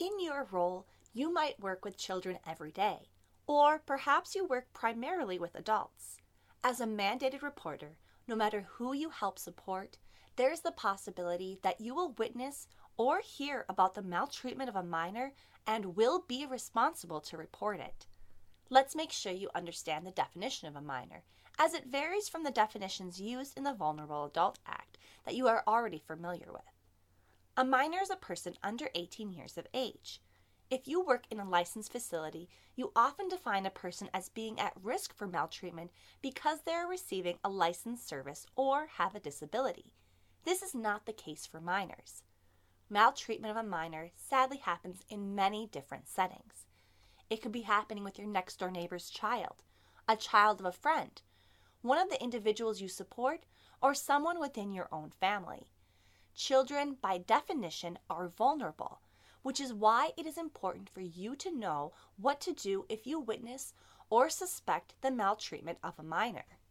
In your role, you might work with children every day, or perhaps you work primarily with adults. As a mandated reporter, no matter who you help support, there's the possibility that you will witness or hear about the maltreatment of a minor and will be responsible to report it. Let's make sure you understand the definition of a minor, as it varies from the definitions used in the Vulnerable Adult Act that you are already familiar with. A minor is a person under 18 years of age. If you work in a licensed facility, you often define a person as being at risk for maltreatment because they are receiving a licensed service or have a disability. This is not the case for minors. Maltreatment of a minor sadly happens in many different settings. It could be happening with your next-door neighbor's child, a child of a friend, one of the individuals you support, or someone within your own family. Children, by definition, are vulnerable, which is why it is important for you to know what to do if you witness or suspect the maltreatment of a minor.